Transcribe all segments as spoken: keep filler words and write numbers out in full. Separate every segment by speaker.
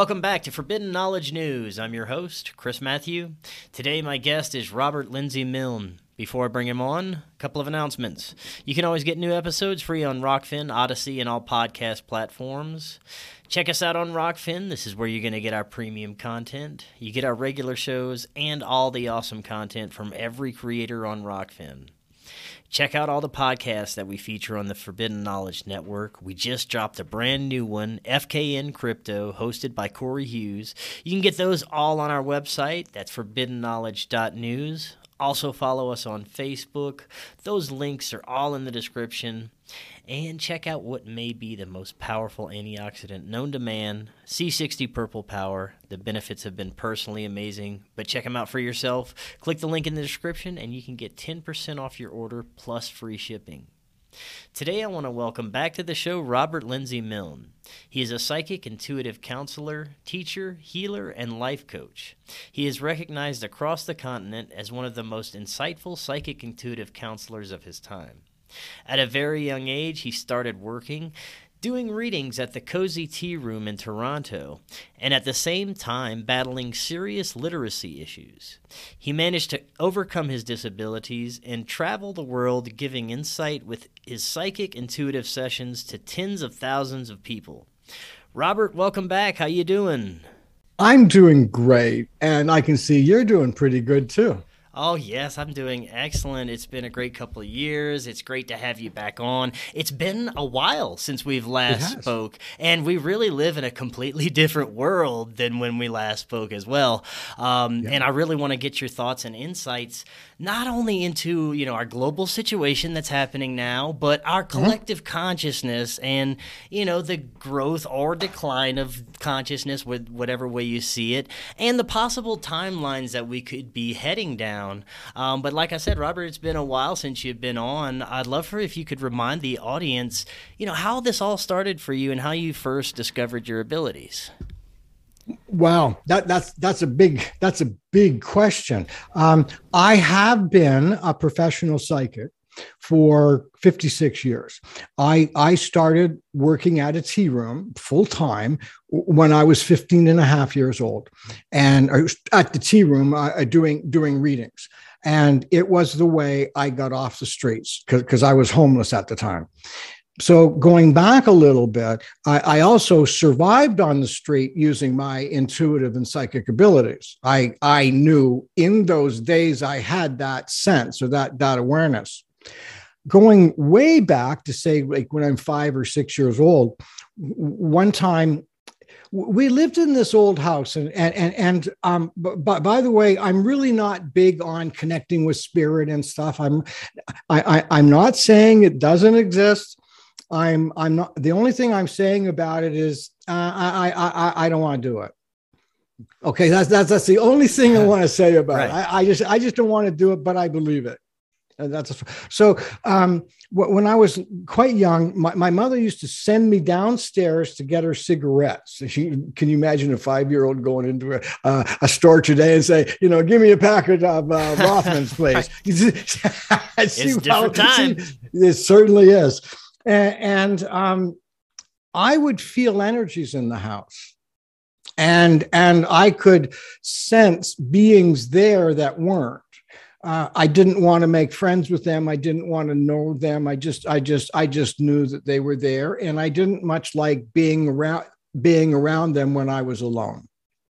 Speaker 1: Welcome back to Forbidden Knowledge News. I'm your host, Chris Matthew. Today my guest is Robert Lindsay Milne. Before I bring him on, a couple of announcements. You can always get new episodes free on Rockfin, Odyssey, and all podcast platforms. Check us out on Rockfin. This is where you're going to get our premium content. You get our regular shows and all the awesome content from every creator on Rockfin. Check out all the podcasts that we feature on the Forbidden Knowledge Network. We just dropped a brand new one, F K N Crypto, hosted by Corey Hughes. You can get those all on our website. That's forbidden knowledge dot news. Also follow us on Facebook. Those links are all in the description. And check out what may be the most powerful antioxidant known to man, C sixty Purple Power. The benefits have been personally amazing, but check them out for yourself. Click the link in the description and you can get ten percent off your order plus free shipping. Today I want to welcome back to the show Robert Lindsay Milne. He is a psychic intuitive counselor, teacher, healer, and life coach. He is recognized across the continent as one of the most insightful psychic intuitive counselors of his time. At a very young age, he started working, doing readings at the Cozy Tea Room in Toronto, and at the same time battling serious literacy issues. He managed to overcome his disabilities and travel the world giving insight with his psychic intuitive sessions to tens of thousands of people. Robert, welcome back. How you doing?
Speaker 2: I'm doing great, and I can see you're doing pretty good too.
Speaker 1: Oh, yes, I'm doing excellent. It's been a great couple of years. It's great to have you back on. It's been a while since we've last spoke, and we really live in a completely different world than when we last spoke as well. Um, yeah. And I really want to get your thoughts and insights, not only into, you know, our global situation that's happening now, but our collective mm-hmm. consciousness and, you know, the growth or decline of consciousness, with whatever way you see it, and the possible timelines that we could be heading down. Um, but like I said, Robert, it's been a while since you've been on. I'd love for if you could remind the audience, you know, how this all started for you and how you first discovered your abilities.
Speaker 2: Wow, that that's that's a big that's a big question. Um, I have been a professional psychic for fifty-six years. I I started working at a tea room full time when I was fifteen and a half years old, and I was at the tea room uh, doing doing readings. And it was the way I got off the streets because I was homeless at the time. So going back a little bit, I, I also survived on the street using my intuitive and psychic abilities. I I knew in those days I had that sense or that that awareness. Going way back to say like when I'm five or six years old, one time we lived in this old house and, and, and, and um, but by the way, I'm really not big on connecting with spirit and stuff. I'm, I, I, I'm not saying it doesn't exist. I'm, I'm not, the only thing I'm saying about it is uh, I, I, I, I don't want to do it. Okay. That's, that's, that's the only thing I want to say about right. it. I, I just, I just don't want to do it, but I believe it. And that's a, so um, when I was quite young, my, my mother used to send me downstairs to get her cigarettes. She, can you imagine a five-year-old going into a, uh, a store today and say, you know, give me a packet of uh, Rothmans, please?
Speaker 1: It's see, different well, time.
Speaker 2: See, it certainly is. And, and um, I would feel energies in the house. And, and I could sense beings there that weren't. Uh, I didn't want to make friends with them. I didn't want to know them. I just, I just, I just knew that they were there, and I didn't much like being around, being around them when I was alone.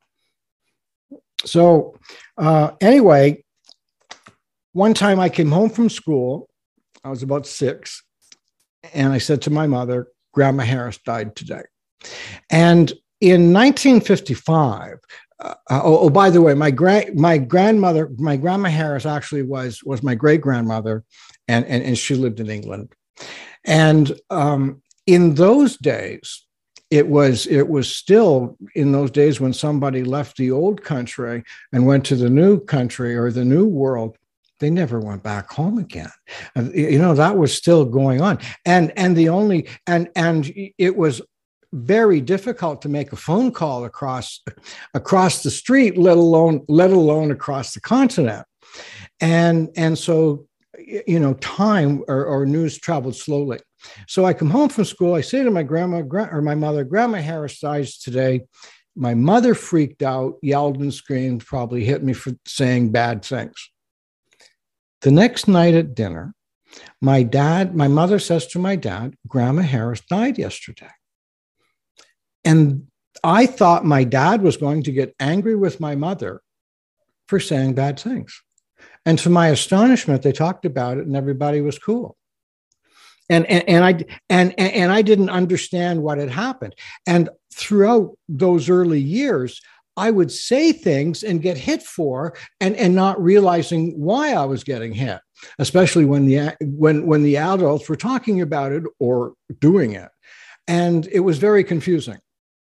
Speaker 2: So, uh, anyway, one time I came home from school. I was about six, and I said to my mother, "Grandma Harris died today," and in nineteen fifty-five. Uh, oh, oh, by the way, my grand my grandmother, my grandma Harris actually was was my great grandmother, and, and and she lived in England. And um, in those days, it was it was still in those days when somebody left the old country and went to the new country or the new world, they never went back home again. And, you know, that was still going on. And and the only and and it was very difficult to make a phone call across across the street, let alone let alone across the continent. And and so, you know, time or, or news traveled slowly. So I come home from school. I say to my grandma or my mother, "Grandma Harris dies today. My mother freaked out, yelled and screamed, probably hit me for saying bad things. The next night at dinner, my dad, my mother says to my dad, Grandma Harris died yesterday. And I thought my dad was going to get angry with my mother for saying bad things. And to my astonishment, they talked about it and everybody was cool. And, and, and I and, and I didn't understand what had happened. And throughout those early years, I would say things and get hit for and, and not realizing why I was getting hit, especially when the when when the adults were talking about it or doing it. And it was very confusing.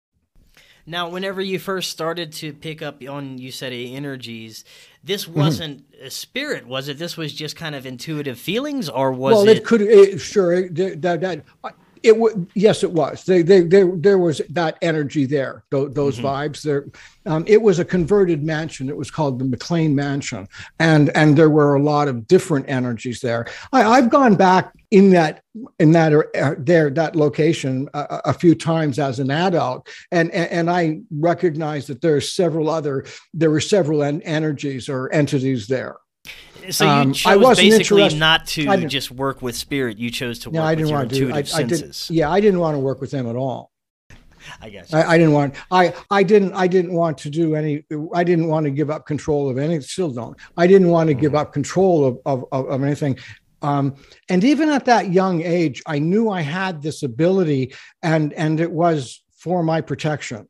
Speaker 1: Now, whenever you first started to pick up on, you said, energies, this wasn't mm-hmm. a spirit, was it? This was just kind of intuitive feelings, or was
Speaker 2: well,
Speaker 1: it? Well,
Speaker 2: it could, it, sure, that, that, it would, yes, it was. They, they, they, there was that energy there, those, those mm-hmm. vibes there. Um, it was a converted mansion. It was called the McLean Mansion, and and there were a lot of different energies there. I, I've gone back in that in that uh, there that location a, a few times as an adult, and, and and I recognize that there are several other there were several en- energies or entities there.
Speaker 1: So you
Speaker 2: um,
Speaker 1: chose basically not to just work with spirit. You chose to work no, I didn't with your want intuitive to. I,
Speaker 2: senses. I did, yeah, I didn't want to work with them at all.
Speaker 1: I guess
Speaker 2: I, I didn't want. I I didn't. I didn't want to do any. I didn't want to give up control of anything. Still don't. I didn't want to mm. give up control of of, of, of anything. Um, and even at that young age, I knew I had this ability, and and it was for my protection.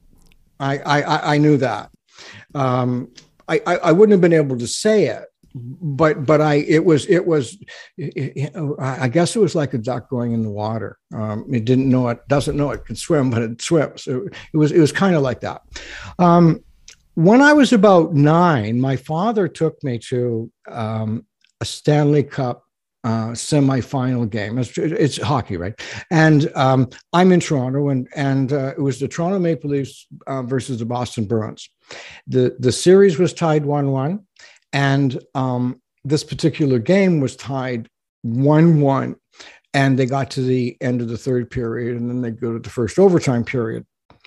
Speaker 2: I I, I knew that. Um, I, I I wouldn't have been able to say it. But but I it was it was it, I guess it was like a duck going in the water. Um, it didn't know it doesn't know it can swim, but it swims. It, it was it was kind of like that. Um, when I was about nine, my father took me to um, a Stanley Cup uh, semifinal game. It's, it's hockey, right? And um, I'm in Toronto, and and uh, it was the Toronto Maple Leafs uh, versus the Boston Bruins. The the series was tied one one. And um, this particular game was tied one one, and they got to the end of the third period, and then they go to the first overtime period.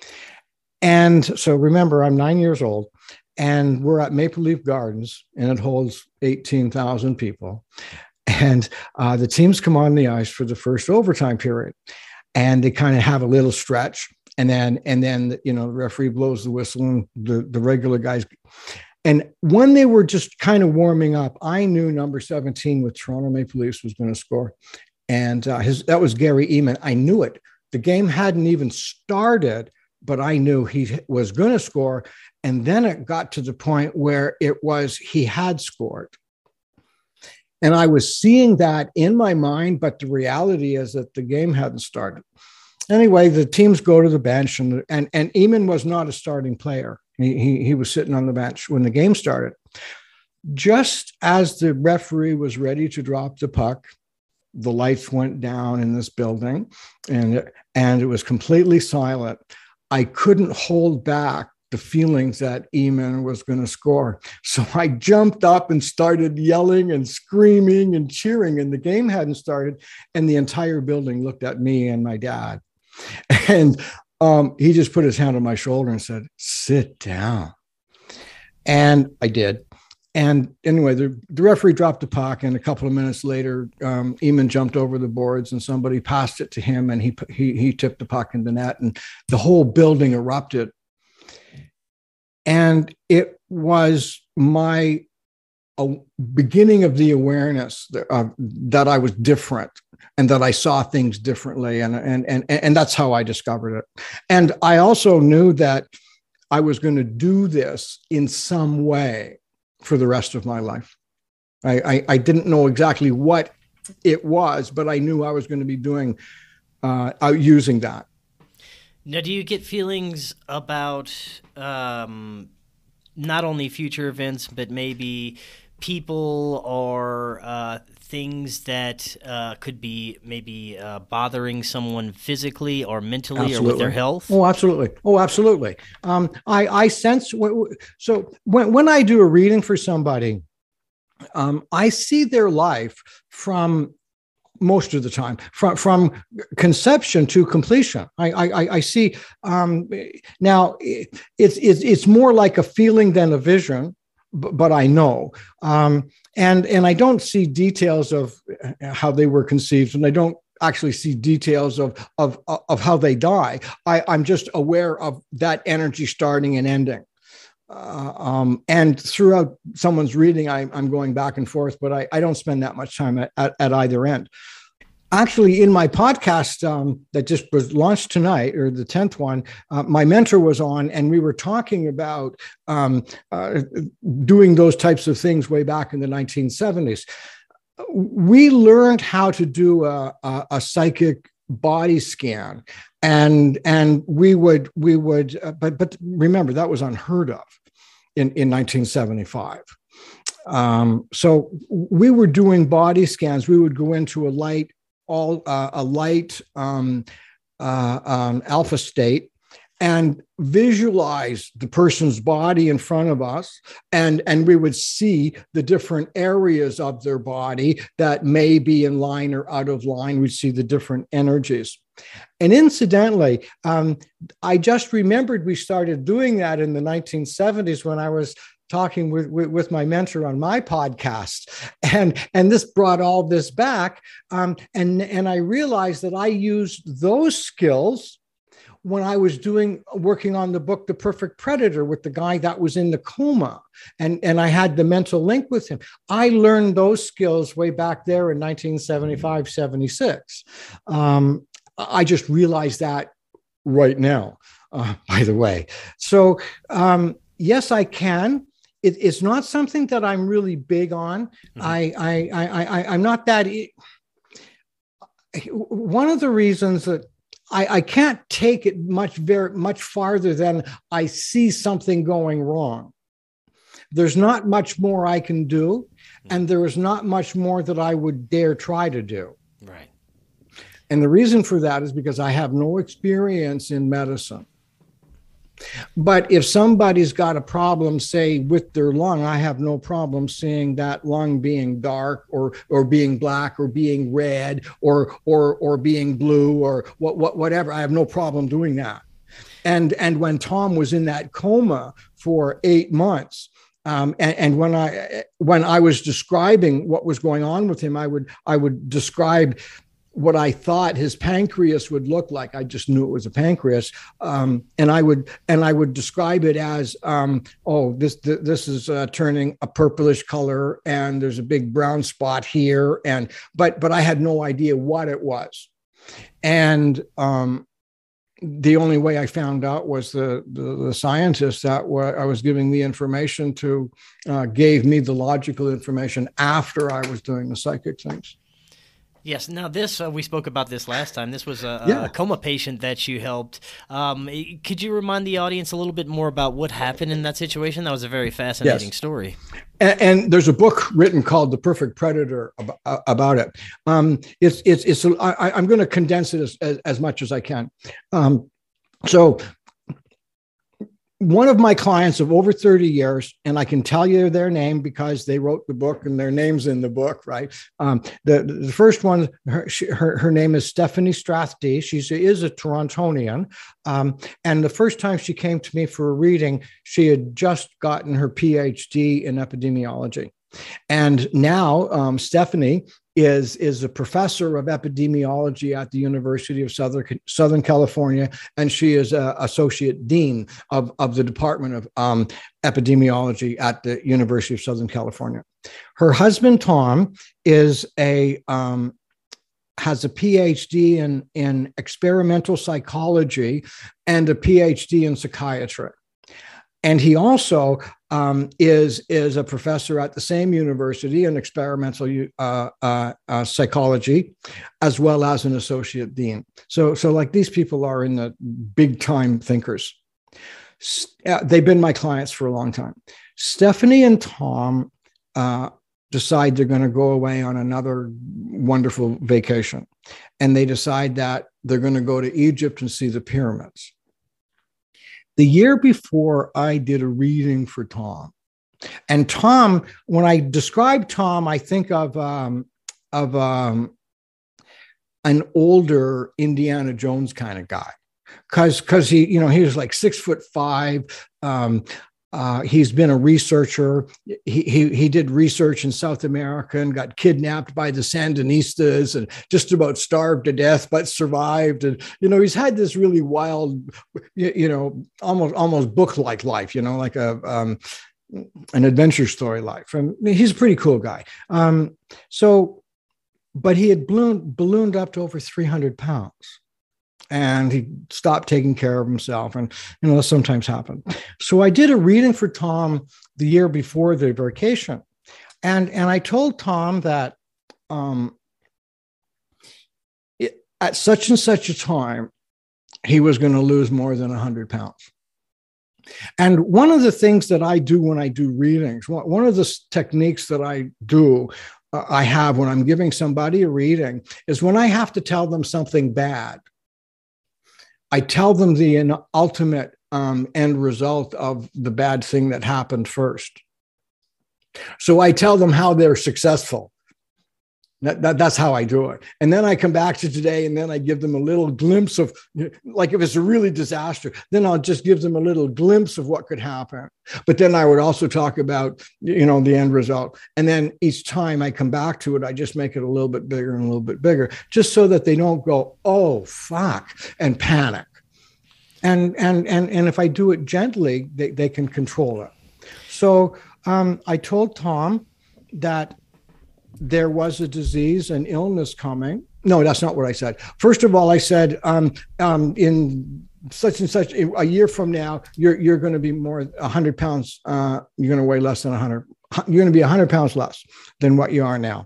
Speaker 2: And so remember, I'm nine years old, and we're at Maple Leaf Gardens, and it holds eighteen thousand people. And uh, the teams come on the ice for the first overtime period, and they kind of have a little stretch, and then and then you know the referee blows the whistle, and the, the regular guys. And when they were just kind of warming up, I knew number seventeen with Toronto Maple Leafs was going to score. And uh, his that was Gary Eman. I knew it. The game hadn't even started, but I knew he was going to score. And then it got to the point where it was he had scored. And I was seeing that in my mind, but the reality is that the game hadn't started. Anyway, the teams go to the bench, and and, and Eman was not a starting player. He, he, he was sitting on the bench when the game started. Just as the referee was ready to drop the puck, the lights went down in this building, and, and it was completely silent. I couldn't hold back the feelings that Eman was going to score. So I jumped up and started yelling and screaming and cheering, and the game hadn't started, and the entire building looked at me and my dad. And Um, he just put his hand on my shoulder and said, "Sit down." And I did. And anyway, the, the referee dropped the puck, and a couple of minutes later, um, Eman jumped over the boards, and somebody passed it to him, and he he he tipped the puck in the net, and the whole building erupted. And it was my uh, beginning of the awareness that, uh, that I was different, and that I saw things differently. And, and, and, and that's how I discovered it. And I also knew that I was going to do this in some way for the rest of my life. I, I, I didn't know exactly what it was, but I knew I was going to be doing, uh, using that.
Speaker 1: Now, do you get feelings about um, not only future events, but maybe people or uh, things that uh, could be maybe uh, bothering someone physically or mentally absolutely. Or with their health?
Speaker 2: Oh, absolutely. Oh, absolutely. Um, I, I sense, so when, when I do a reading for somebody, um, I see their life from most of the time, from from conception to completion. I I, I see um, now it's it's it's more like a feeling than a vision, but, but I know, um, and and I don't see details of how they were conceived, and I don't actually see details of of of how they die. I, I'm just aware of that energy starting and ending. Uh, um, and throughout someone's reading, I, I'm going back and forth, but I, I don't spend that much time at, at, at either end. Actually, in my podcast um, that just was launched tonight, or the tenth one, uh, my mentor was on, and we were talking about um, uh, doing those types of things way back in the nineteen seventies. We learned how to do a, a, a psychic body scan, and and we would we would, uh, but but remember, that was unheard of in, in nineteen seventy-five. Um, so we were doing body scans. We would go into a light, all uh, a light um, uh, um, alpha state, and visualize the person's body in front of us, and and we would see the different areas of their body that may be in line or out of line. We'd see the different energies. And incidentally, um, I just remembered we started doing that in the nineteen seventies when I was talking with, with, with my mentor on my podcast. And, and this brought all this back. Um, and, and I realized that I used those skills when I was doing, working on the book, The Perfect Predator, with the guy that was in the coma, and, and I had the mental link with him. I learned those skills way back there in nineteen seventy-five, seventy-six. Um, I just realized that right now, uh, by the way. So um, yes, I can. It, it's not something that I'm really big on. Mm-hmm. I, I, I, I, I'm not that. E- One of the reasons that I, I can't take it much, very much farther than I see something going wrong. There's not much more I can do, and there is not much more that I would dare try to do.
Speaker 1: Right.
Speaker 2: And the reason for that is because I have no experience in medicine. But if somebody's got a problem, say, with their lung, I have no problem seeing that lung being dark, or or being black, or being red, or or or being blue, or what what whatever. I have no problem doing that. And and when Tom was in that coma for eight months, um, and, and when I when I was describing what was going on with him, I would I would describe what I thought his pancreas would look like. I just knew it was a pancreas, um, and I would and I would describe it as, um, oh, this this is uh, turning a purplish color, and there's a big brown spot here, and but but I had no idea what it was, and um, the only way I found out was the the, the scientist that wa- I was giving the information to uh, gave me the logical information after I was doing the psychic things.
Speaker 1: Yes. Now, this, uh, we spoke about this last time. This was a,
Speaker 2: yeah.
Speaker 1: a coma patient that you helped. Um, could you remind the audience a little bit more about what happened in that situation? That was a very fascinating
Speaker 2: yes.
Speaker 1: story.
Speaker 2: And, and there's a book written called The Perfect Predator about, about it. Um, it's, it's, it's, I, I'm going to condense it as, as, as much as I can. Um, so one of my clients of over thirty years, and I can tell you their name because they wrote the book and their name's in the book, right? Um, the, the first one, her, she, her, her name is Stephanie Strathdy. She is a Torontonian. Um, and the first time she came to me for a reading, she had just gotten her P H D in epidemiology. And now um, Stephanie is, is a professor of epidemiology at the University of Southern, Southern California, and she is an associate dean of, of the Department of um, Epidemiology at the University of Southern California. Her husband, Tom, is a um, has a P H D in, in experimental psychology and a P H D in psychiatry. And he also um, is, is a professor at the same university in experimental uh, uh, uh, psychology, as well as an associate dean. So, so like these people are in the big time thinkers. Uh, they've been my clients for a long time. Stephanie and Tom uh, decide they're going to go away on another wonderful vacation. And they decide that they're going to go to Egypt and see the pyramids. The year before, I did a reading for Tom. And Tom, when I describe Tom, I think of, um, of um, an older Indiana Jones kind of guy. Cause, cause he, you know, he was like six foot five. Um, uh, he's been a researcher. He, he, he did research in South America and got kidnapped by the Sandinistas and just about starved to death, but survived. And, you know, he's had this really wild, you, you know, almost, almost book-like life, you know, like a, um, an adventure story life. And he's a pretty cool guy. Um, so, but he had ballooned, ballooned up to over three hundred pounds. And he stopped taking care of himself. And, you know, that sometimes happened. So I did a reading for Tom the year before the vacation. And, and I told Tom that um, it, at such and such a time, he was going to lose more than one hundred pounds. And one of the things that I do when I do readings, one of the techniques that I do, uh, I have when I'm giving somebody a reading, is when I have to tell them something bad, I tell them the ultimate um, end result of the bad thing that happened first. So I tell them how they're successful. That, that, that's how I do it. And then I come back to today and then I give them a little glimpse of, like if it's a really disaster, then I'll just give them a little glimpse of what could happen. But then I would also talk about, you know, the end result. And then each time I come back to it, I just make it a little bit bigger and a little bit bigger, just so that they don't go, oh, fuck, and panic. And, and, and, and if I do it gently, they, they can control it. So um, I told Tom that there was a disease, an illness coming. No, that's not what I said. First of all, I said, um, um, in such and such a year from now, you're you're going to be more one hundred pounds. Uh, you're going to weigh less than one hundred. You're going to be one hundred pounds less than what you are now.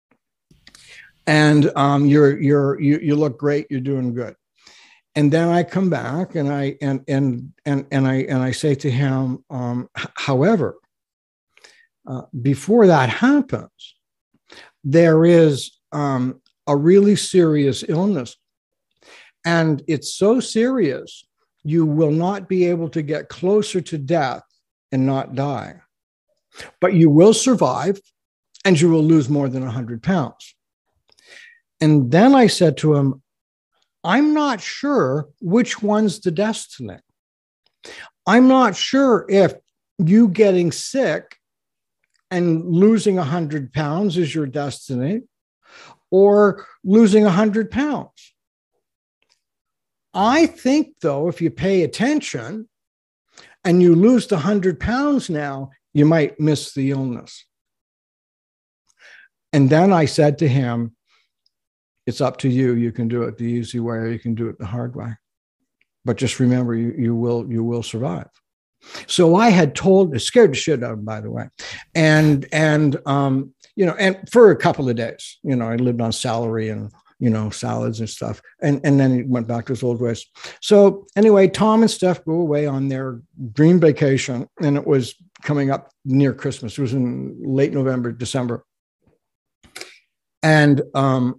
Speaker 2: And um, you're you're you you look great. You're doing good. And then I come back and I and and and and I and I say to him, um, however, uh, before that happens, there is um, a really serious illness. And it's so serious, you will not be able to get closer to death and not die. But you will survive and you will lose more than one hundred pounds. And then I said to him, I'm not sure which one's the destiny. I'm not sure if you getting sick and losing one hundred pounds is your destiny, or losing one hundred pounds. I think, though, if you pay attention and you lose the one hundred pounds now, you might miss the illness. And then I said to him, it's up to you. You can do it the easy way or you can do it the hard way. But just remember, you, you will you will survive. So I had told, it scared the shit out of him, by the way. And, and, um, you know, and for a couple of days, you know, I lived on salary and, you know, salads and stuff. And, and then he went back to his old ways. So anyway, Tom and Steph go away on their dream vacation. And it was coming up near Christmas. It was in late November, December. And, um,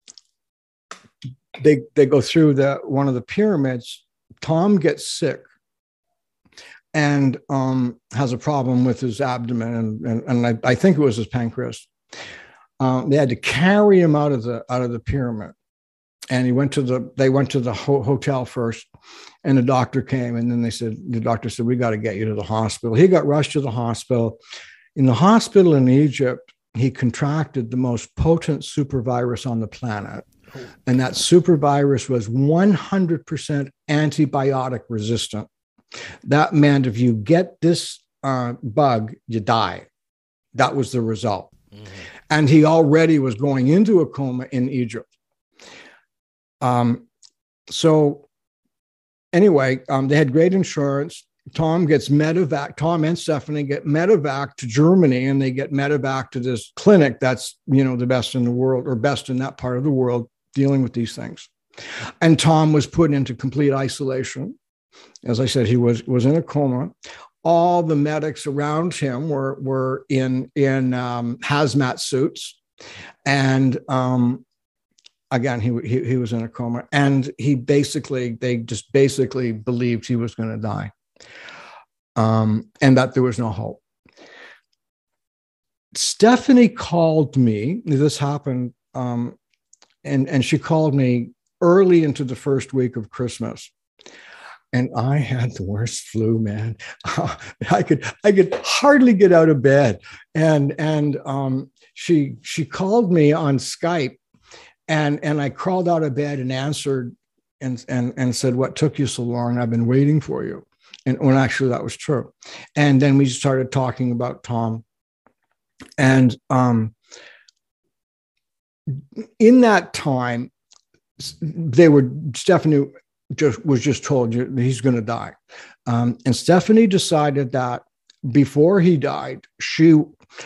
Speaker 2: they, they go through the, one of the pyramids. Tom gets sick and um, has a problem with his abdomen, and, and, and I, I think it was his pancreas. Um, they had to carry him out of the out of the pyramid, and he went to the. They went to the ho- hotel first, and the doctor came, and then they said the doctor said, "We got to get you to the hospital." He got rushed to the hospital. In the hospital in Egypt, he contracted the most potent super virus on the planet, and that super virus was one hundred percent antibiotic resistant. That meant if you get this uh, bug, you die. That was the result. Mm-hmm. And he already was going into a coma in Egypt. Um, so anyway, um, they had great insurance. Tom gets medevac. Tom and Stephanie get medevac to Germany, and they get medevac to this clinic that's, you know, the best in the world, or best in that part of the world dealing with these things. And Tom was put into complete isolation. As I said, he was was in a coma. All the medics around him were were in in um, hazmat suits, and um, again, he, he he was in a coma. And he basically, they just basically believed he was going to die, um, and that there was no hope. Stephanie called me. This happened um, and and she called me early into the first week of Christmas. And I had the worst flu, man. I could I could hardly get out of bed. And and um, she she called me on Skype, and and I crawled out of bed and answered, and and and said, "What took you so long? I've been waiting for you." And when actually that was true. And then we started talking about Tom. And um, in that time, they were Stephanie. Just was just told you he's going to die. Um, and Stephanie decided that before he died, she,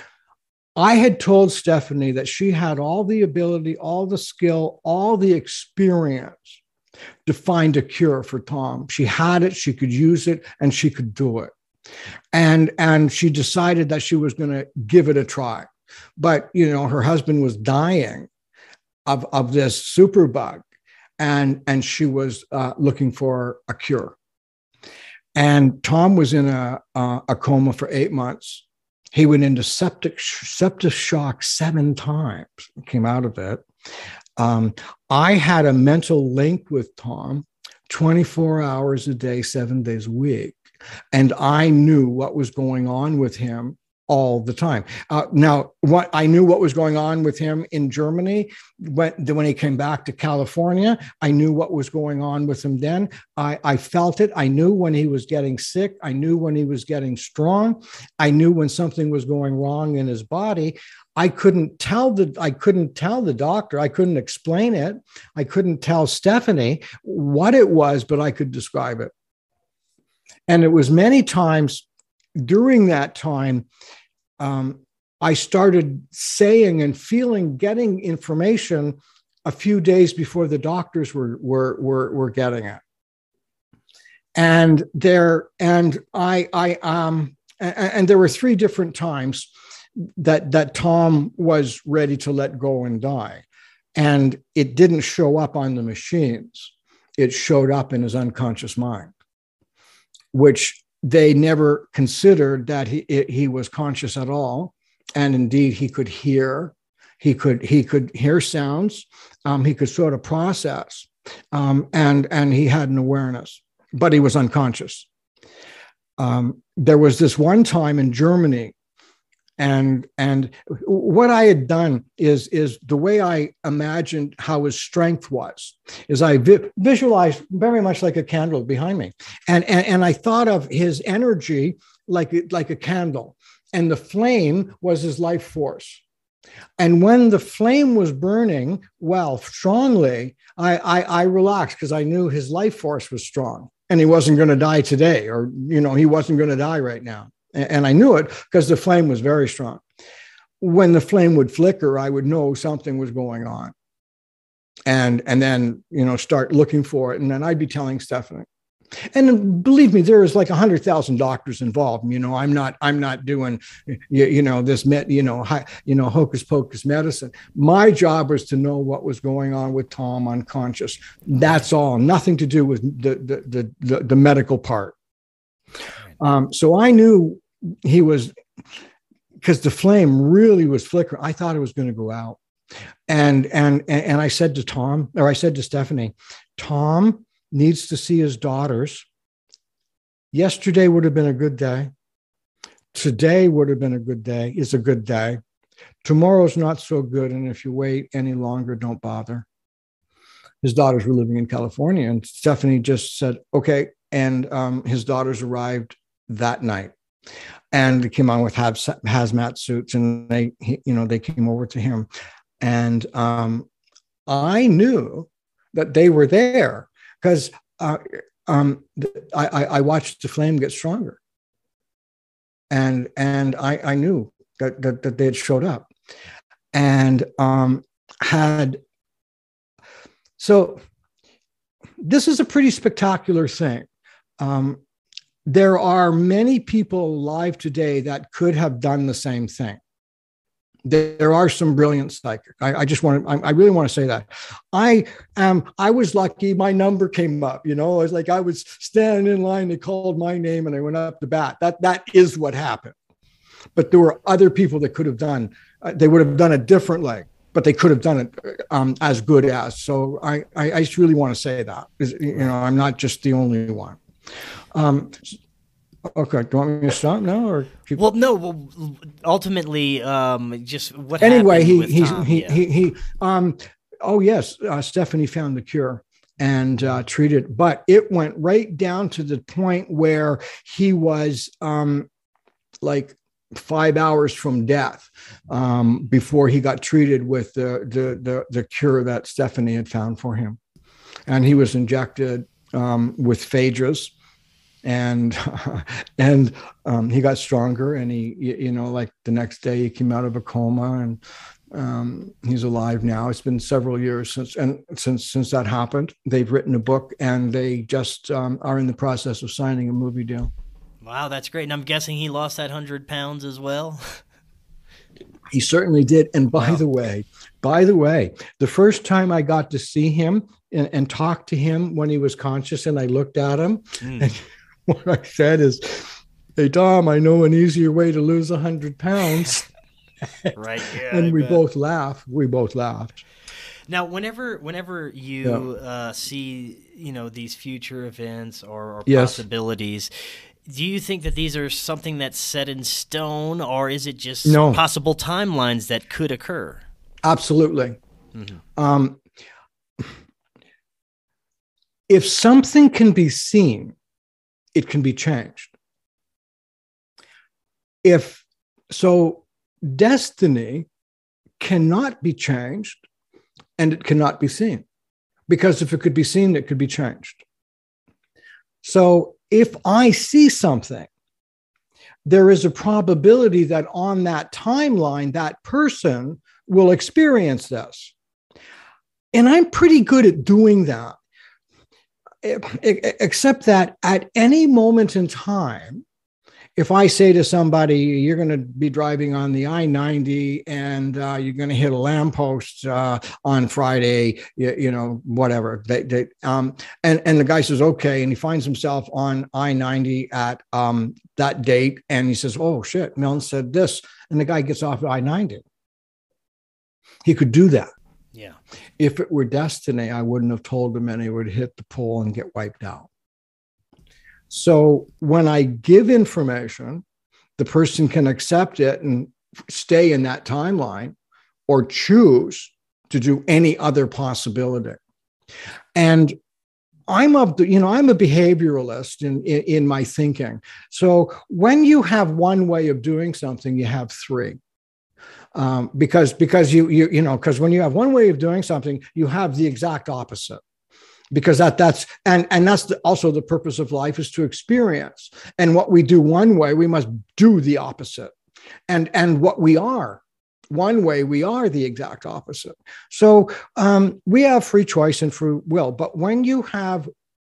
Speaker 2: I had told Stephanie that she had all the ability, all the skill, all the experience to find a cure for Tom. She had it, she could use it, and she could do it. And, and she decided that she was going to give it a try. But, you know, her husband was dying of, of this superbug. And, and she was uh, looking for a cure. And Tom was in a, uh, a coma for eight months. He went into septic, septic shock seven times, came out of it. Um, I had a mental link with Tom twenty-four hours a day, seven days a week. And I knew what was going on with him all the time. Uh, now, what I knew what was going on with him in Germany when, when he came back to California. I knew what was going on with him then. I, I felt it. I knew when he was getting sick. I knew when he was getting strong. I knew when something was going wrong in his body. I couldn't tell the I couldn't tell the doctor. I couldn't explain it. I couldn't tell Stephanie what it was, but I could describe it. And it was many times during that time, um, I started saying and feeling, getting information a few days before the doctors were were were, were getting it. And there, and I, I, um, and, and there were three different times that that Tom was ready to let go and die, and it didn't show up on the machines. It showed up in his unconscious mind, which they never considered that he he was conscious at all, and indeed he could hear, he could he could hear sounds, um, he could sort of process, um, and and he had an awareness, but he was unconscious. Um, there was this one time in Germany, and and what I had done is is the way I imagined how his strength was, is I vi- visualized very much like a candle behind me, and, and and I thought of his energy like like a candle, and the flame was his life force. And when the flame was burning well strongly, I I, I relaxed because I knew his life force was strong, and he wasn't going to die today, or you know he wasn't going to die right now. And I knew it because the flame was very strong. When the flame would flicker, I would know something was going on. And, and then, you know, start looking for it. And then I'd be telling Stephanie. And believe me, there is like a hundred thousand doctors involved. You know, I'm not, I'm not doing, you, you know, this, met, you know, high, you know, hocus pocus medicine. My job was to know what was going on with Tom unconscious. That's all. Nothing to do with the, the, the, the, the medical part. Um, so I knew he was, because the flame really was flickering. I thought it was going to go out. And, and, and I said to Tom, or I said to Stephanie, Tom needs to see his daughters. Yesterday would have been a good day. Today would have been a good day, is a good day. Tomorrow's not so good. And if you wait any longer, don't bother. His daughters were living in California, and Stephanie just said, okay. And um, his daughters arrived that night, and they came on with haz- hazmat suits, and they, he, you know, they came over to him, and um, I knew that they were there because uh, um, I, I watched the flame get stronger, and and I, I knew that, that that they had showed up, and um, had so. This is a pretty spectacular thing. Um, there are many people alive today that could have done the same thing. There, there are some brilliant psychics. I, I just want to, I, I really want to say that. I um, I was lucky. My number came up, you know, I was like, I was standing in line, they called my name and I went up to bat. That, that is what happened. But there were other people that could have done, uh, they would have done it differently. but they could have done it um, as good as. So I, I, I just really want to say that, you know, I'm not just the only one. Um, okay, do you want me to stop now or keep?
Speaker 1: Well, no. Well, ultimately, um, just what
Speaker 2: anyway,
Speaker 1: happened
Speaker 2: he
Speaker 1: with
Speaker 2: he
Speaker 1: Tom,
Speaker 2: he,
Speaker 1: yeah.
Speaker 2: he he um. Oh yes, uh, Stephanie found the cure and uh, treated, but it went right down to the point where he was um, like five hours from death um, before he got treated with the, the the the cure that Stephanie had found for him, and he was injected um, with phaedrus, and and um, he got stronger, and he you know like the next day he came out of a coma, and um, he's alive now. It's been several years since and since since that happened. They've written a book, and they just um, are in the process of signing a movie deal.
Speaker 1: Wow, that's great. And I'm guessing he lost that hundred pounds as well.
Speaker 2: He certainly did. And by
Speaker 1: Wow.
Speaker 2: the way, by the way, the first time I got to see him and, and talk to him when he was conscious, and I looked at him,
Speaker 1: Mm.
Speaker 2: and what I said is, "Hey, Tom, I know an easier way to lose a hundred pounds."
Speaker 1: Right. Yeah.
Speaker 2: And
Speaker 1: I
Speaker 2: we
Speaker 1: bet.
Speaker 2: both laughed. We both laughed.
Speaker 1: Now, whenever whenever you uh, see, you know, these future events or, or
Speaker 2: Yes.
Speaker 1: possibilities, do you think that these are something that's set in stone, or is it just
Speaker 2: No.
Speaker 1: possible timelines that could occur?
Speaker 2: Absolutely.
Speaker 1: Mhm.
Speaker 2: Um, if something can be seen, it can be changed. If so, destiny cannot be changed, and it cannot be seen, because if it could be seen, it could be changed. So if I see something, there is a probability that on that timeline, that person will experience this. And I'm pretty good at doing that, except that at any moment in time, if I say to somebody, you're going to be driving on the I ninety and uh, you're going to hit a lamppost uh, on Friday, you, you know, whatever. They, they, um, and, and the guy says, okay. And he finds himself on I ninety at um, that date. And he says, oh, shit, Milne said this. And the guy gets off I ninety. He could do that.
Speaker 1: Yeah.
Speaker 2: If it were destiny, I wouldn't have told him, and he would hit the pole and get wiped out. So when I give information, the person can accept it and stay in that timeline, or choose to do any other possibility. And I'm of the, you know, I'm a behavioralist in, in, in my thinking. So when you have one way of doing something, you have three. Um, because because you you you know, because when you have one way of doing something, you have the exact opposite. Because that that's and and that's the, also the purpose of life, is to experience. And what we do one way, we must do the opposite. And and what we are one way, we are the exact opposite. So um, we have free choice and free will. But when you have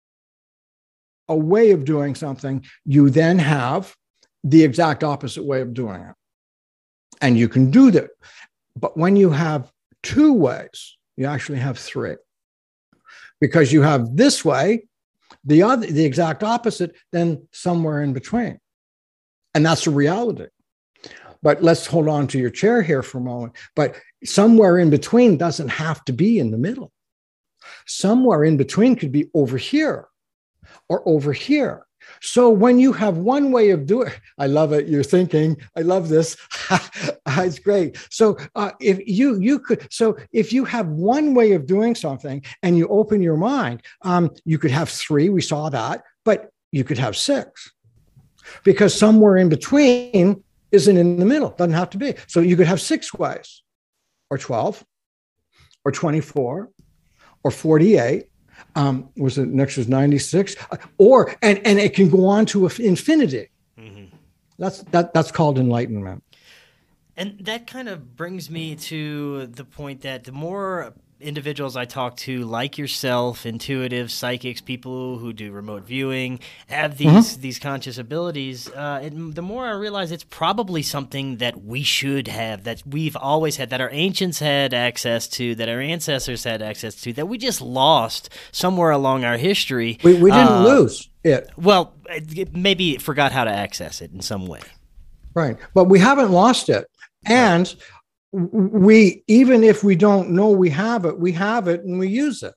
Speaker 2: a way of doing something, you then have the exact opposite way of doing it, and you can do that. But when you have two ways, you actually have three. Because you have this way, the other, the exact opposite, then somewhere in between. And that's the reality. But let's hold on to your chair here for a moment. But somewhere in between doesn't have to be in the middle. Somewhere in between could be over here or over here. So when you have one way of doing, I love it. You're thinking, I love this. It's great. So uh, if you you could, so if you have one way of doing something and you open your mind, um, you could have three. We saw that, but you could have six, because somewhere in between isn't in the middle. Doesn't have to be. So you could have six ways, or twelve, or twenty-four, or forty-eight. Um, was it next was ninety-six, or and and it can go on to infinity. Mm-hmm. That's that that's called enlightenment.
Speaker 1: And that kind of brings me to the point that the more individuals I talk to, like yourself, intuitive psychics, people who do remote viewing, have these mm-hmm. these conscious abilities, uh, it, the more I realize it's probably something that we should have, that we've always had, that our ancients had access to, that our ancestors had access to, that we just lost somewhere along our history.
Speaker 2: We, we didn't
Speaker 1: uh,
Speaker 2: lose it.
Speaker 1: Well, it, maybe forgot how to access it in some way.
Speaker 2: Right. But we haven't lost it. And we, even if we don't know we have it, we have it and we use it.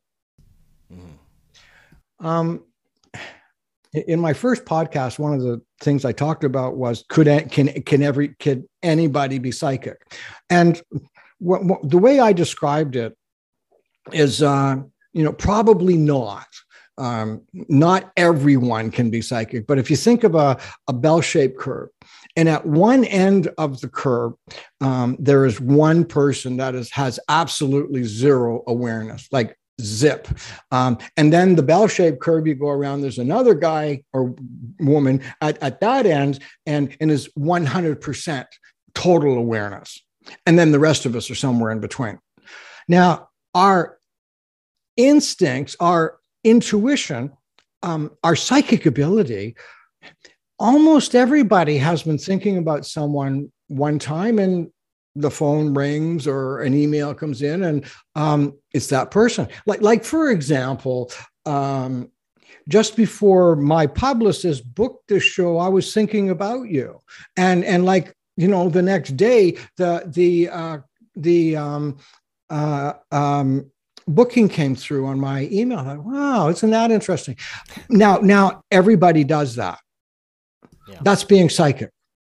Speaker 2: Mm-hmm. Um, in my first podcast, one of the things I talked about was, could, can, can every, could anybody be psychic? And what, what, the way I described it is, uh, you know, probably not. Um, not everyone can be psychic, but if you think of a, a bell-shaped curve, and at one end of the curve, um, there is one person that is, has absolutely zero awareness, like zip. Um, and then the bell-shaped curve, you go around, there's another guy or woman at, at that end, and, and is one hundred percent total awareness. And then the rest of us are somewhere in between. Now, our instincts, our intuition, um, our psychic ability, almost everybody has been thinking about someone one time and the phone rings or an email comes in and um, it's that person. Like, like for example, um, just before my publicist booked this show, I was thinking about you. And, and like, you know, the next day, the, the, uh, the, um, uh, um, booking came through on my email. I thought, wow, isn't that interesting? Now, now everybody does that. Yeah. That's being psychic.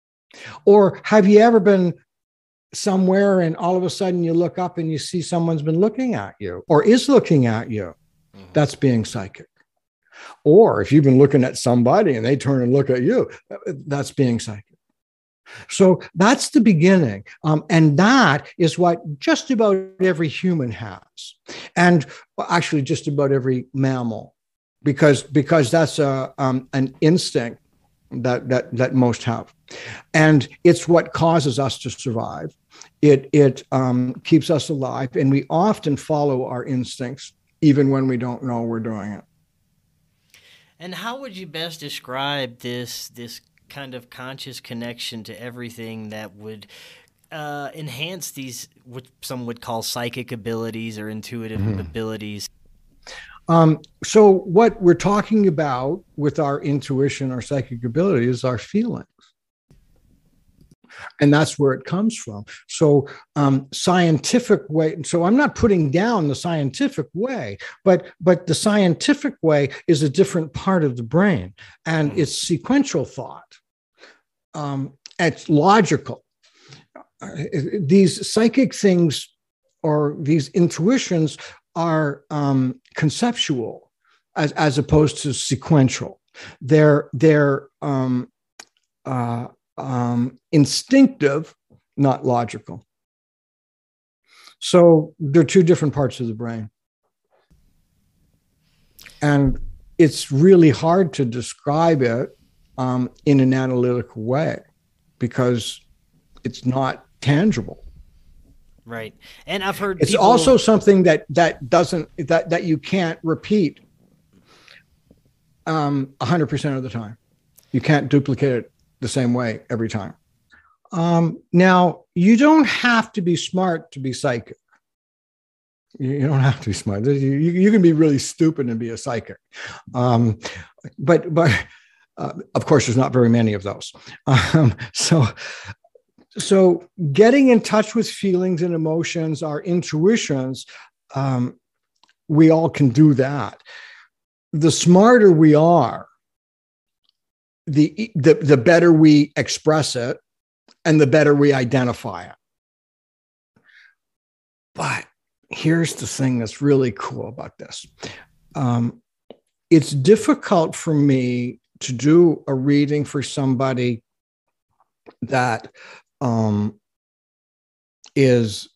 Speaker 2: Or have you ever been somewhere and all of a sudden you look up and you see someone's been looking at you or is looking at you? Mm-hmm. That's being psychic. Or if you've been looking at somebody and they turn and look at you, that's being psychic. So that's the beginning. Um, and that is what just about every human has. And actually just about every mammal, because, because that's a, um, an instinct that, that, that most have. And it's what causes us to survive. It, it um, keeps us alive. And we often follow our instincts, even when we don't know we're doing it.
Speaker 1: And how would you best describe this, this kind of conscious connection to everything that would uh, enhance these, what some would call psychic abilities or intuitive mm-hmm. abilities?
Speaker 2: Um, so what we're talking about with our intuition, our psychic ability, is our feelings. And that's where it comes from. So um, scientific way. So I'm not putting down the scientific way, but but the scientific way is a different part of the brain, and it's sequential thought. Um, it's logical. Uh, these psychic things or these intuitions are um, conceptual, as as opposed to sequential. They're they're um, uh, Um, instinctive, not logical. So they're two different parts of the brain. And it's really hard to describe it um, in an analytical way because it's not tangible.
Speaker 1: Right. And I've heard
Speaker 2: it's
Speaker 1: people...
Speaker 2: also something that that doesn't that that you can't repeat um, one hundred percent of the time. You can't duplicate it the same way every time. Um, now, you don't have to be smart to be psychic. You don't have to be smart. You, you can be really stupid and be a psychic. Um, but, but uh, of course, there's not very many of those. Um, so, so getting in touch with feelings and emotions, our intuitions, um, we all can do that. The smarter we are, The, the the better we express it and the better we identify it. But here's the thing that's really cool about this. Um, it's difficult for me to do a reading for somebody that um, is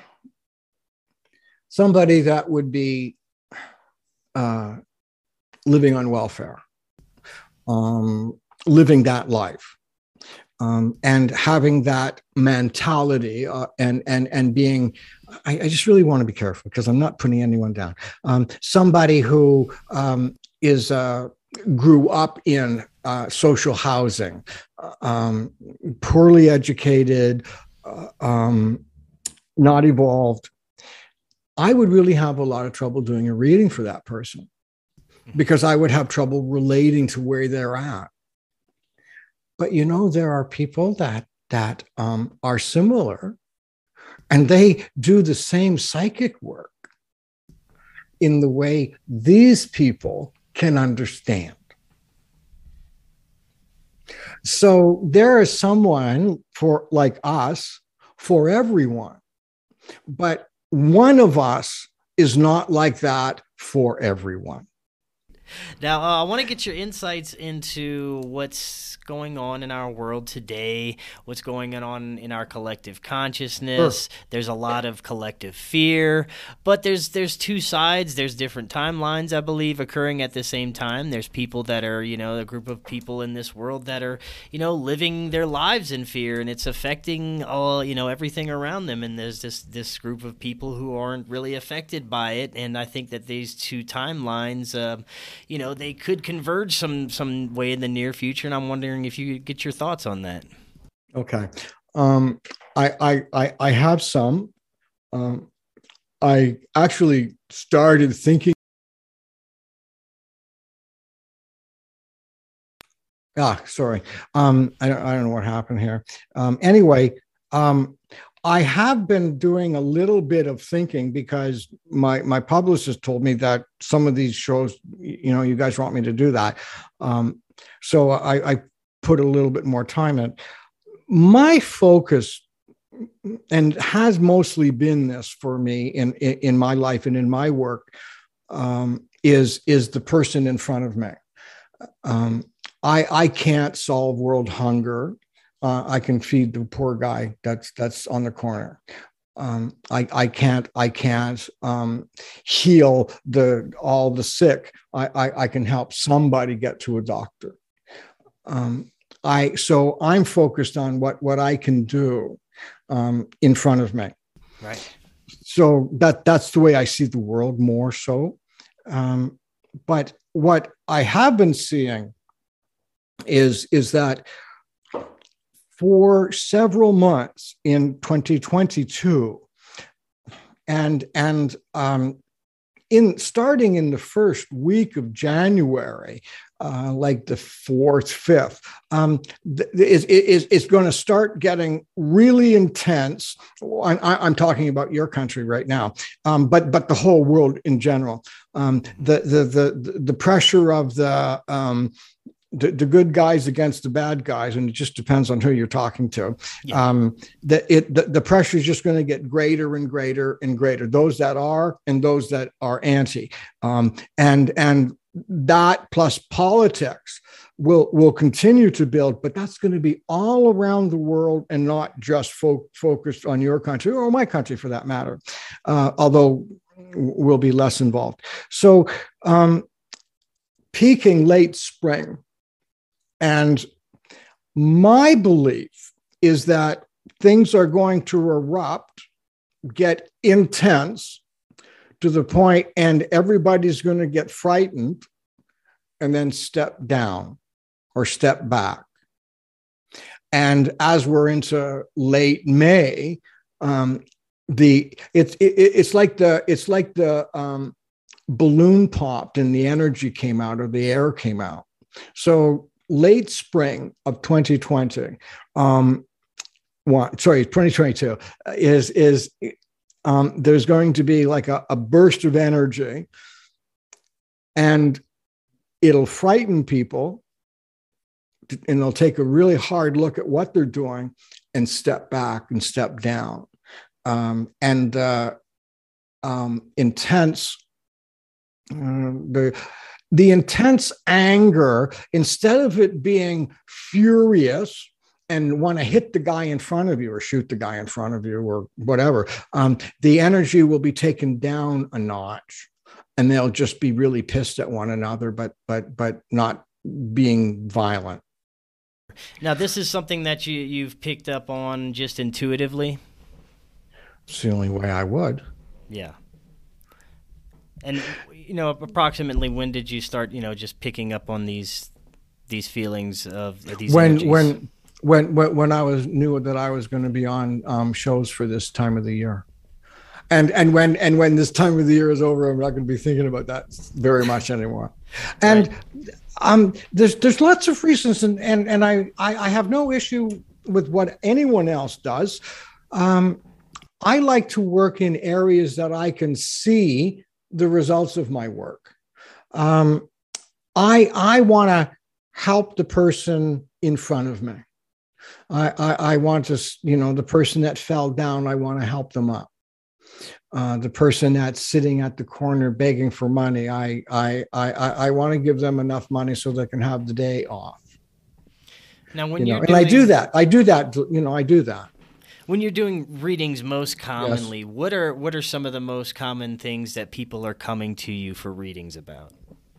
Speaker 2: somebody that would be uh, living on welfare. Um, living that life um, and having that mentality uh, and and and being, I, I just really want to be careful because I'm not putting anyone down. Um, somebody who um, is uh, grew up in uh, social housing, um, poorly educated, uh, um, not evolved. I would really have a lot of trouble doing a reading for that person, because I would have trouble relating to where they're at. But, you know, there are people that that um, are similar And they do the same psychic work in the way these people can understand. So there is someone for like us, for everyone, but one of us is not like that for everyone.
Speaker 1: Now, uh, I want to get your insights into what's going on in our world today, what's going on in our collective consciousness. Sure. There's a lot of collective fear, but there's there's two sides. There's different timelines, I believe, occurring at the same time. There's people that are, you know, a group of people in this world that are, you know, living their lives in fear, and it's affecting all, you know, everything around them. And there's this this group of people who aren't really affected by it. And I think that these two timelines, uh, you know, they could converge some some way in the near future, and I'm wondering if you could get your thoughts on that.
Speaker 2: Okay. Um, I, I, I, I have some. Um, I actually started thinking. Ah, sorry. Um, I, I don't know what happened here. Um, anyway, um, I have been doing a little bit of thinking because my my publicist told me that some of these shows, you know, you guys want me to do that. Um, so I, I put a little bit more time in. My focus, and has mostly been this for me in, in, in my life and in my work, um, is, is the person in front of me. Um, I, I can't solve world hunger. Uh, I can feed the poor guy that's that's on the corner. Um, I, I can't I can't um, heal the all the sick. I, I, I can help somebody get to a doctor. Um, I so I'm focused on what what I can do um, in front of me.
Speaker 1: Right.
Speaker 2: So that that's the way I see the world more so. Um, but what I have been seeing is is that for several months in twenty twenty-two, and and um, in starting in the first week of January, uh, like the fourth, fifth, um, th- is is is going to start getting really intense. I, I'm talking about your country right now, um, but but the whole world in general. Um, the the the the pressure of the um, The, the good guys against the bad guys, and it just depends on who you're talking to. Yeah. Um, the, it, the, the pressure is just going to get greater and greater and greater. Those that are and those that are anti, um, and and that plus politics will will continue to build. But that's going to be all around the world and not just fo- focused on your country or my country for that matter. Uh, although we'll be less involved. So um, peaking late spring. And my belief is that things are going to erupt, get intense to the point, and everybody's going to get frightened and then step down or step back. And as we're into late May, um, the it's it, it's like the it's like the um, balloon popped and the energy came out or the air came out. So late spring of twenty twenty, um, one, sorry, twenty twenty-two is, is um, there's going to be like a, a burst of energy, and it'll frighten people, and they'll take a really hard look at what they're doing and step back and step down. Um, and uh, um, intense, uh, the The intense anger, instead of it being furious and want to hit the guy in front of you or shoot the guy in front of you or whatever, um, the energy will be taken down a notch, and they'll just be really pissed at one another, but but but not being violent.
Speaker 1: Now, this is something that you you've picked up on just intuitively.
Speaker 2: It's the only way I would.
Speaker 1: Yeah. And, you know, approximately when did you start, you know, just picking up on these these feelings of these
Speaker 2: when
Speaker 1: energies?
Speaker 2: when when when when I was knew that I was going to be on um, shows for this time of the year, and and when and when this time of the year is over, I'm not going to be thinking about that very much anymore. And right. um, there's there's lots of reasons, and and and I I, I have no issue with what anyone else does. Um, I like to work in areas that I can see the results of my work. Um, I I want to help the person in front of me. I, I I want to, you know, the person that fell down, I want to help them up. Uh, the person that's sitting at the corner begging for money, I I I I want to give them enough money so they can have the day off.
Speaker 1: Now, when
Speaker 2: you
Speaker 1: you're
Speaker 2: know,
Speaker 1: doing,
Speaker 2: and I do that, I do that, you know, I do that.
Speaker 1: When you're doing readings most commonly,
Speaker 2: Yes.
Speaker 1: what are what are some of the most common things that people are coming to you for readings about?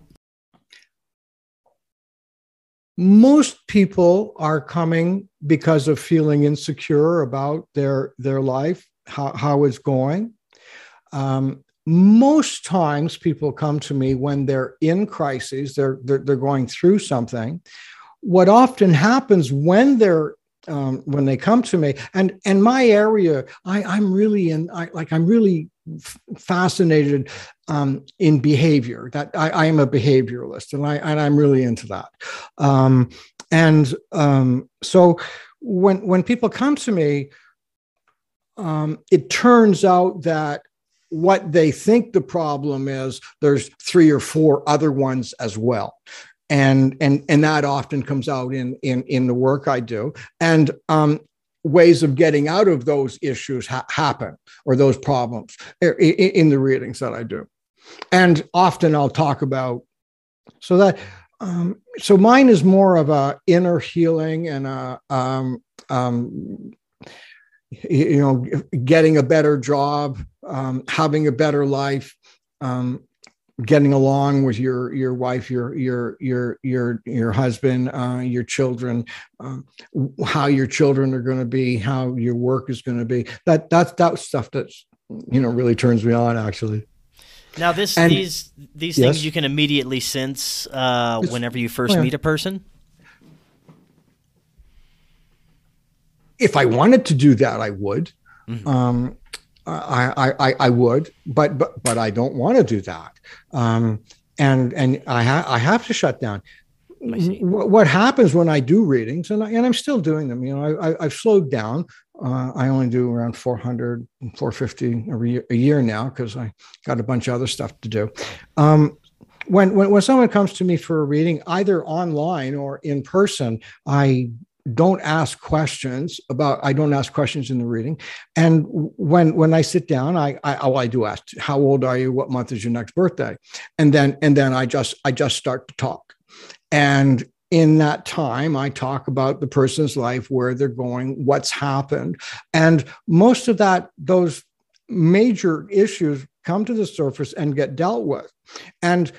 Speaker 2: Most people are coming because of feeling insecure about their their life, how, how it's going. Um, most times people come to me when they're in crises, they're, they're, they're going through something. What often happens when they're um, when they come to me, and and my area, I, I'm really in, I, like I'm really f- fascinated um, in behavior. That I, I am a behavioralist, and I and I'm really into that. Um, and um, so when when people come to me, um, it turns out that what they think the problem is, there's three or four other ones as well. And, and, and that often comes out in, in, in the work I do. And um, ways of getting out of those issues ha- happen, or those problems in, in the readings that I do. And often I'll talk about, so that, um, so mine is more of a inner healing and a, um, um, you know, getting a better job, um, having a better life, um, getting along with your your wife, your your your your your husband, uh, your children, um, how your children are going to be, how your work is going to be. That that's that stuff that's, you know, really turns me on, actually.
Speaker 1: Now, this
Speaker 2: And,
Speaker 1: these these
Speaker 2: yes.
Speaker 1: things you can immediately sense uh, whenever you first
Speaker 2: yeah.
Speaker 1: meet a person.
Speaker 2: If I wanted to do that, I would.
Speaker 1: Mm-hmm.
Speaker 2: Um, I, I, I would, but, but, but I don't want to do that. Um, and, and I, ha- I have to shut down. W- what happens when I do readings, and, I, and I'm still doing them, you know, I, I, I've slowed down. Uh, I only do around four hundred, four fifty a year, a year now, because I got a bunch of other stuff to do. Um, when, when, when someone comes to me for a reading, either online or in person, I don't ask questions about, I don't ask questions in the reading. And when, when I sit down, I, I, oh, I do ask, how old are you? What month is your next birthday? And then, and then I just, I just start to talk. And in that time, I talk about the person's life, where they're going, what's happened. And most of that, those major issues come to the surface and get dealt with. And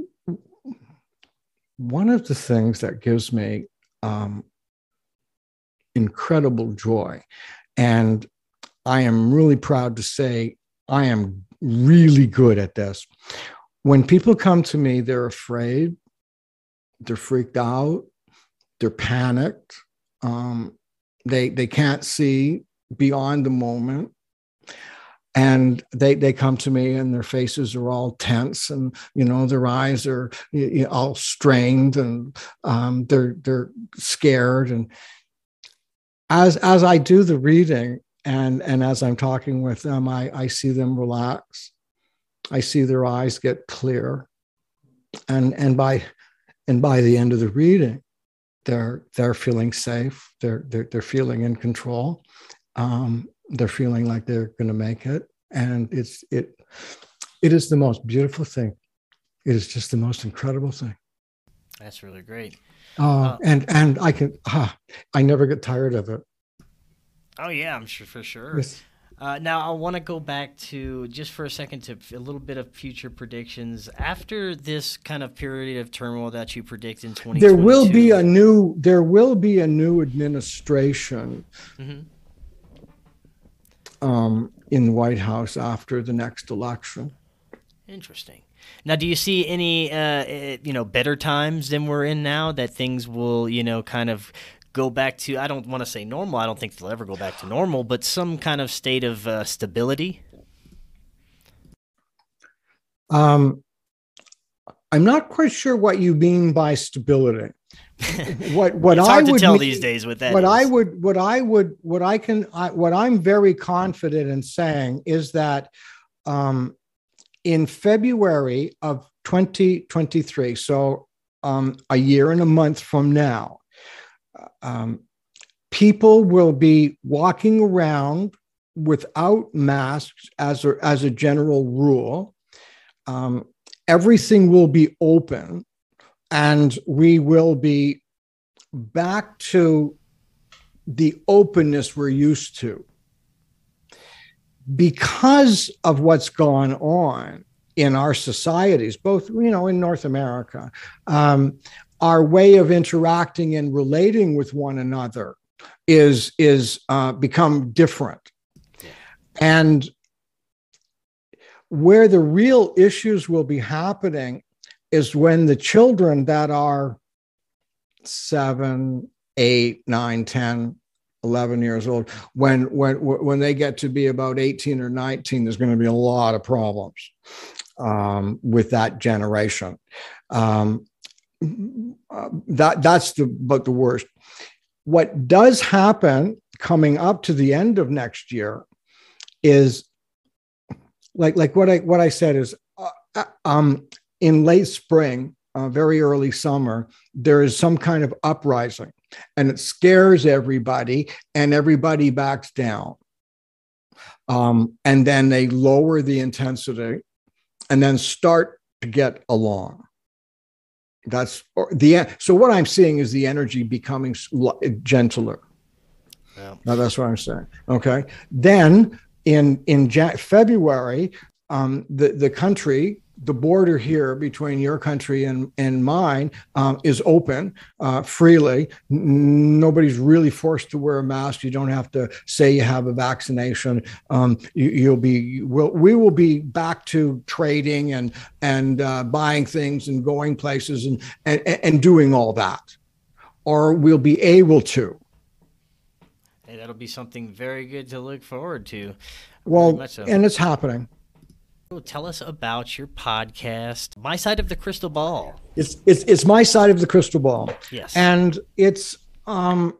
Speaker 2: one of the things that gives me, um, incredible joy, and I am really proud to say I am really good at this. When people come to me, they're afraid, they're freaked out, they're panicked, um, they they can't see beyond the moment, and they they come to me and their faces are all tense, and you know, their eyes are, you know, all strained, and um, they're they're scared. And As as I do the reading, and, and as I'm talking with them, I, I see them relax. I see their eyes get clear. And, and by and by the end of the reading, they're they're feeling safe. They're they're, they're feeling in control. Um, they're feeling like they're going to make it. And it's it it is the most beautiful thing. It is just the most incredible thing.
Speaker 1: That's really great.
Speaker 2: Uh,
Speaker 1: uh,
Speaker 2: and and I can ah, I never get tired of it.
Speaker 1: Oh yeah, I'm sure for sure.
Speaker 2: Yes.
Speaker 1: Uh, now I want to go back to just for a second to a little bit of future predictions after this kind of period of turmoil that you predict in twenty twenty-two.
Speaker 2: There will be a new there will be a new administration mm-hmm. um, in the White House after the next election.
Speaker 1: Interesting. Now, do you see any, uh, you know, better times than we're in now, that things will, you know, kind of go back to, I don't want to say normal, I don't think they'll ever go back to normal, but some kind of state of uh, stability?
Speaker 2: Um, I'm not quite sure what you mean by stability. what what
Speaker 1: it's
Speaker 2: I
Speaker 1: hard to
Speaker 2: would
Speaker 1: tell
Speaker 2: need,
Speaker 1: these days what that
Speaker 2: what
Speaker 1: is.
Speaker 2: I would what I would what I can I, what I'm very confident in saying is that um, in February of twenty twenty-three, so um, a year and a month from now, um, people will be walking around without masks as a, as a general rule. Um, everything will be open, and we will be back to the openness we're used to. Because of what's gone on in our societies, both, you know, in North America, um, our way of interacting and relating with one another is, is uh, become different. And where the real issues will be happening is when the children that are seven, eight, nine, ten, eleven years old, when when when they get to be about eighteen or nineteen, there's going to be a lot of problems um, with that generation. Um, uh, that that's the but the worst. What does happen coming up to the end of next year is like like what I what I said is uh, um, in late spring, uh, very early summer, there is some kind of uprising. And it scares everybody, and everybody backs down. Um, and then they lower the intensity, and then start to get along. That's the so. What I'm seeing is the energy becoming gentler. Yeah. Now that's what I'm saying. Okay. Then in in Jan- February, um, the the country. The border here between your country and, and mine um, is open uh, freely. N- nobody's really forced to wear a mask. You don't have to say you have a vaccination. Um, you, you'll be, we'll, we will be back to trading and, and uh, buying things and going places and, and, and doing all that, or we'll be able to.
Speaker 1: Hey, that'll be something very good to look forward to.
Speaker 2: Well, so. And it's happening.
Speaker 1: Tell us about your podcast, My Side of the Crystal Ball.
Speaker 2: It's it's it's My Side of the Crystal Ball.
Speaker 1: Yes,
Speaker 2: and it's um,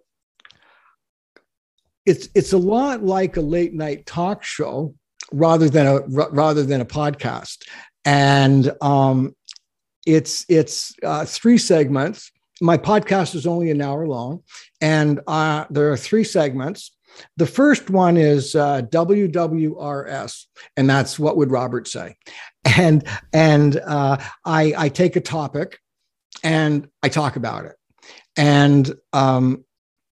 Speaker 2: it's it's a lot like a late night talk show rather than a rather than a podcast, and um, it's it's uh, three segments. My podcast is only an hour long, and uh, there are three segments. The first one is uh, W W R S, and that's what would Robert say. And and uh, I, I take a topic and I talk about it. And um,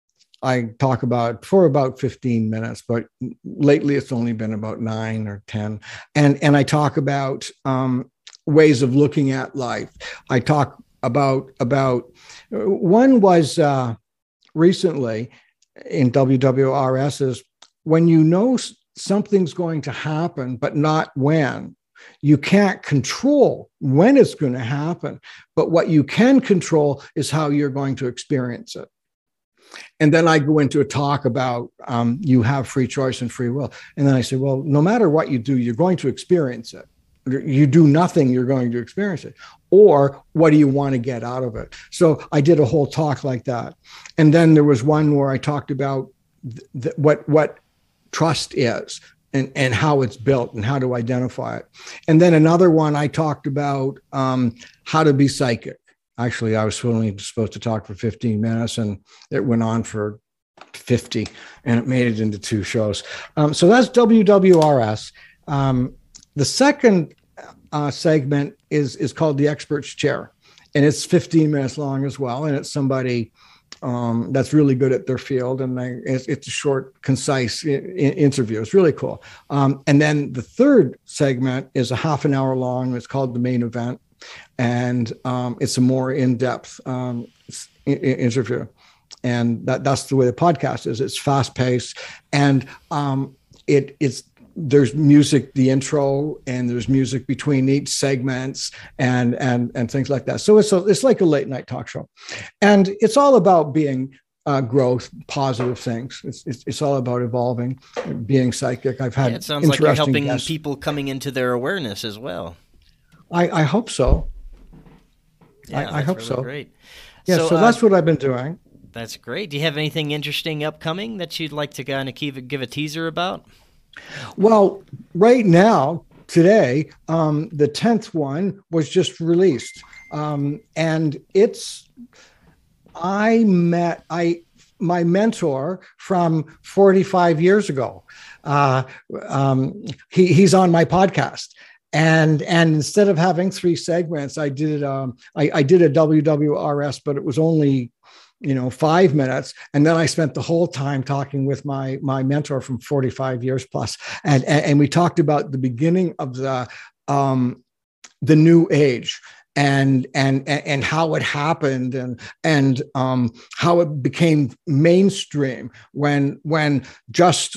Speaker 2: I talk about for about fifteen minutes, but lately it's only been about nine or ten. And, and I talk about um, ways of looking at life. I talk about, about one was uh, recently, in W W R S is when you know something's going to happen, but not when. You can't control when it's going to happen, but what you can control is how you're going to experience it. And then I go into a talk about um, you have free choice and free will. And then I say, well, no matter what you do, you're going to experience it. You do nothing, you're going to experience it. Or what do you want to get out of it? So I did a whole talk like that. And then there was one where I talked about th- th- what what trust is and, and how it's built and how to identify it. And then another one, I talked about um, how to be psychic. Actually, I was only supposed to talk for fifteen minutes, and it went on for fifty, and it made it into two shows. Um, so that's W W R S. Um, the second uh, segment is is called The Expert's Chair, and it's fifteen minutes long as well. And it's somebody um, that's really good at their field, and they, it's, it's a short, concise I- I interview. It's really cool. Um, and then the third segment is a half an hour long. It's called The Main Event, and um, it's a more in-depth um, I- I interview. And that, that's the way the podcast is. It's fast-paced, and um, it it's. There's music, the intro, and there's music between each segments and and and things like that. So it's a, it's like a late night talk show, and it's all about being uh, growth, positive things. It's, it's it's all about evolving, being psychic. I've had
Speaker 1: yeah, it sounds like you're helping
Speaker 2: guests.
Speaker 1: people coming into their awareness as well.
Speaker 2: I, I hope so.
Speaker 1: Yeah,
Speaker 2: I, I hope
Speaker 1: really
Speaker 2: so.
Speaker 1: Great.
Speaker 2: Yeah, so, so uh, that's what I've been doing.
Speaker 1: That's great. Do you have anything interesting upcoming that you'd like to kind of give, give a teaser about?
Speaker 2: Well, right now, today, um, the tenth one was just released. Um, and it's, I met, I, my mentor from forty-five years ago. Uh, um, he, he's on my podcast. And and instead of having three segments, I did um, I, I did a W W R S, but it was only, you know, five minutes. And then I spent the whole time talking with my my mentor from forty-five years plus. And, and, and we talked about the beginning of the um, the new age and and and how it happened and and um, how it became mainstream when when just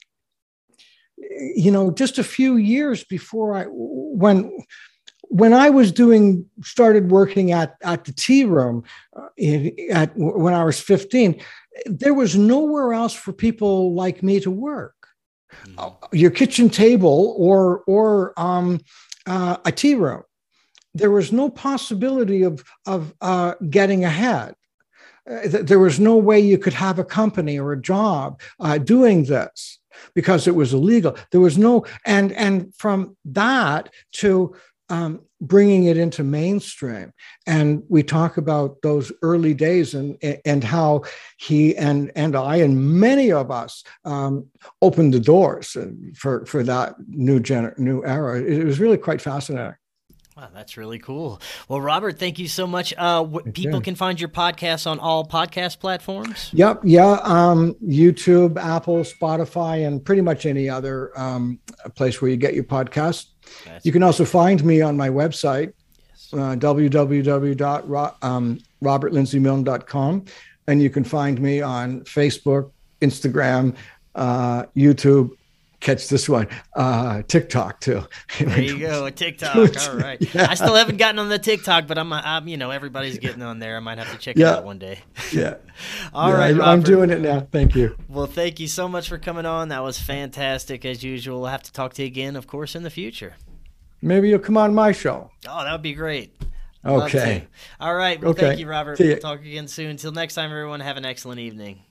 Speaker 2: you know, just a few years before I, when, when I was doing, started working at, at the tea room uh, in, at, when I was fifteen, there was nowhere else for people like me to work. Mm-hmm. Uh, your kitchen table or, or um, uh, a tea room. There was no possibility of, of uh, getting ahead. Uh, th- there was no way you could have a company or a job uh, doing this, because it was illegal. There was no, and and from that to um, bringing it into mainstream. And we talk about those early days and and how he and and I and many of us um, opened the doors for for that new gener- new era. It was really quite fascinating.
Speaker 1: Wow, that's really cool. Well, Robert, thank you so much. Uh, w- people can find your podcast on all podcast platforms?
Speaker 2: Yep. Yeah. Um, YouTube, Apple, Spotify, and pretty much any other um, place where you get your podcast. That's you can great. Also find me on my website, yes. uh, w w w dot robert lindsey milne dot com. And you can find me on Facebook, Instagram, uh, YouTube. Catch this one, uh, TikTok too.
Speaker 1: There you go, a TikTok. All right. Yeah. I still haven't gotten on the TikTok, but I'm, I'm, you know, everybody's getting on there. I might have to check
Speaker 2: yeah.
Speaker 1: it out one day.
Speaker 2: Yeah.
Speaker 1: All
Speaker 2: yeah,
Speaker 1: right,
Speaker 2: I,
Speaker 1: Robert.
Speaker 2: I'm doing it now. Thank you.
Speaker 1: Well, thank you so much for coming on. That was fantastic as usual. We'll have to talk to you again, of course, in the future.
Speaker 2: Maybe you'll come on my show.
Speaker 1: Oh, that would be great.
Speaker 2: Okay.
Speaker 1: All right. Well,
Speaker 2: okay.
Speaker 1: thank you, Robert. We'll talk again soon. Until next time, everyone, have an excellent evening.